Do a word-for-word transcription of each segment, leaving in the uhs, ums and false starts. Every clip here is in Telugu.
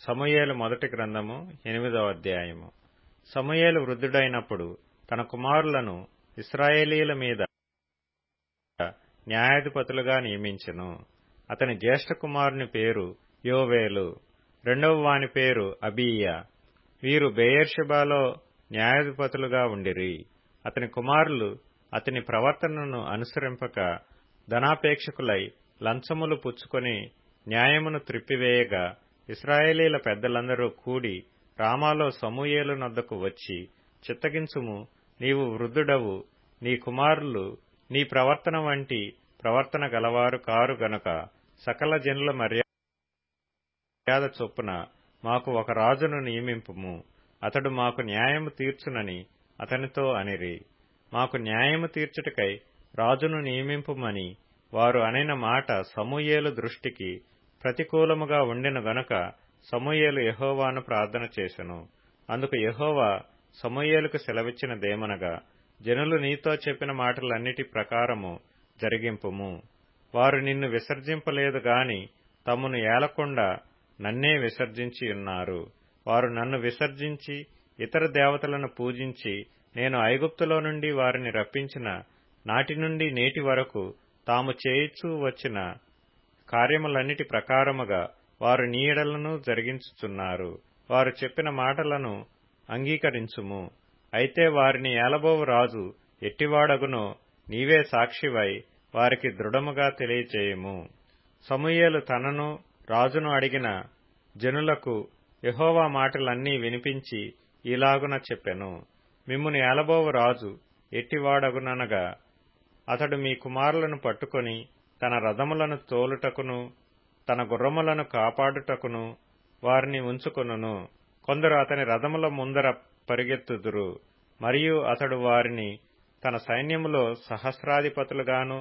సమూయేలు మొదటి గ్రంథము ఎనిమిదవ అధ్యాయము. సమూయేలు వృద్ధుడైనప్పుడు తన కుమారులను ఇశ్రాయేలీయుల మీద న్యాయాధిపతులుగా నియమించెను. అతని జ్యేష్ఠ కుమారుని పేరు యోవేలు, రెండవ వాని పేరు అబీయా. వీరు బెయేర్షెబాలో న్యాయాధిపతులుగా ఉండిరి. అతని కుమారులు అతని ప్రవర్తనను అనుసరింపక ధనాపేక్షకులై లంచములు పుచ్చుకొని న్యాయమును త్రిప్పివేయగా, ఇశ్రాయేలీల పెద్దలందరూ కూడి రామాలో సమూయేలు నొద్దకు వచ్చి, చిత్తగించుము, నీవు వృద్ధుడవు, నీ కుమారులు నీ ప్రవర్తన వంటి ప్రవర్తన గలవారు కారు గనుక సకల జనుల మర్యాద చొప్పున మాకు ఒక రాజును నియమింపుము, అతడు మాకు న్యాయము తీర్చునని అతనితో అనిరి. మాకు న్యాయము తీర్చుటకై రాజును నియమింపుమని వారు అనిన మాట సమూయేలు దృష్టికి ప్రతికూలముగా ఉండెను గనుక సమూయేలు యెహోవాను ప్రార్థన చేసెను. అందుకు యెహోవా సమూయేలుకు సెలవిచ్చినదేమనగా, జనులు నీతో చెప్పిన మాటలన్నిటి ప్రకారము జరిగింపుము. వారు నిన్ను విసర్జింపలేదు గాని తమ్మును ఏలకుండా నన్నే విసర్జించియున్నారు. వారు నన్ను విసర్జించి ఇతర దేవతలను పూజించి, నేను ఐగుప్తులో నుండి వారిని రప్పించిన నాటి నుండి నేటి వరకు తాము చేయిచూ వచ్చిన కార్యములన్నిటి ప్రకారముగా వారు నీ యెడలను జరిగించుచున్నారు. వారు చెప్పిన మాటలను అంగీకరించుము. అయితే వారిని ఏలబోవు రాజు ఎట్టివాడగునో నీవే సాక్షివై వారికి దృఢముగా తెలియచేయుము. సమూయేలు తనను రాజును అడిగిన జనులకు యెహోవా మాటలన్నీ వినిపించి ఇలాగున చెప్పెను. మిమ్మును ఏలబోవు రాజు ఎట్టివాడగుననగా, అతడు మీ కుమారులను పట్టుకొని తన రథములను తోలుటకును తన గుర్రములను కాపాడుటకును వారిని ఉంచుకొనును. కొందరు అతని రథముల ముందర పరిగెత్తుదురు. మరియు అతడు వారిని తన సైన్యములో సహస్రాధిపతులుగాను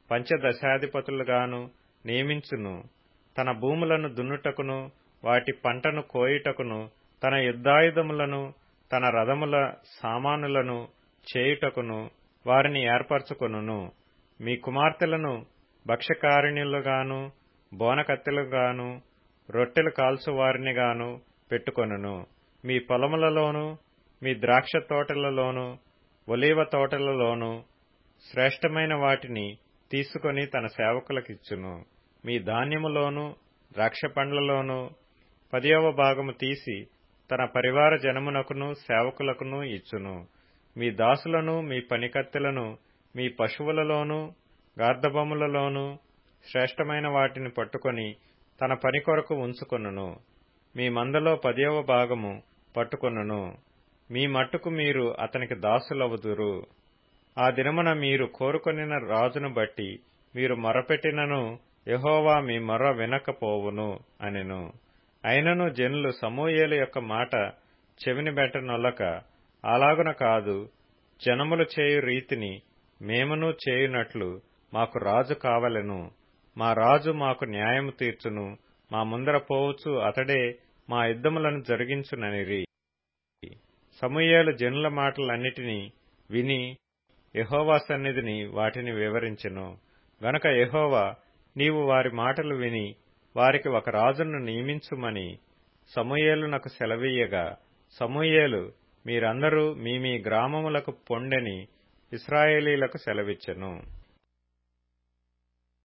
పంచదశాధిపతులుగాను నియమించును. తన భూములను దున్నుటకును వాటి పంటను కోయుటకును తన యుద్ధాయుధములను తన రథముల సామానులను చేయుటకును వారిని ఏర్పరచుకొనును. మీ కుమార్తెలను భక్ష్యకారిణులుగాను బోనకత్తెలుగాను రొట్టెలు కాల్చువారినిగాను పెట్టుకొనును. మీ పొలములలోను మీ ద్రాక్ష తోటలలోను ఒలీవ తోటలలోను శ్రేష్టమైన వాటిని తీసుకొని తన సేవకులకిచ్చును. మీ ధాన్యములోను ద్రాక్ష పండ్లలోను పదియవ భాగము తీసి తన పరివార జనమునకును సేవకులకును ఇచ్చును. మీ దాసులను మీ పనికత్తెలను మీ పశువులలోను గార్ధబములలోను శ్రేష్టమైన వాటిని పట్టుకొని తన పని కొరకు ఉంచుకొనును. మీ మందలో పదియవ భాగము పట్టుకొనును. మీ మట్టుకు మీరు అతనికి దాసులవుదురు. ఆ దినమున మీరు కోరుకొనిన రాజును బట్టి మీరు మొరపెట్టినను యెహోవా మీ మొర్ర వినకపోవును అనెను. అయినను జనులు సమూయేలు యొక్క మాట చెవిని బెట్టనొల్లక, అలాగున కాదు, జనములు చేయు రీతిని మేమును చేయునట్లు మాకు రాజు కావలెను. మా రాజు మాకు న్యాయము తీర్చును. మా ముందర పోవచ్చు అతడే మా యుద్ధములను జరిగించుననిరి. సమూయేలు జనుల మాటలన్నిటినీ విని యెహోవా సన్నిధిని వాటిని వివరించెను. గనుక యెహోవా, నీవు వారి మాటలు విని వారికి ఒక రాజును నియమించుమని సమూయేలునకు సెలవీయగా, సమూయేలు మీరందరూ మీ మీ గ్రామములకు పొండెని ఇశ్రాయేలీలకు సెలవిచ్చెను.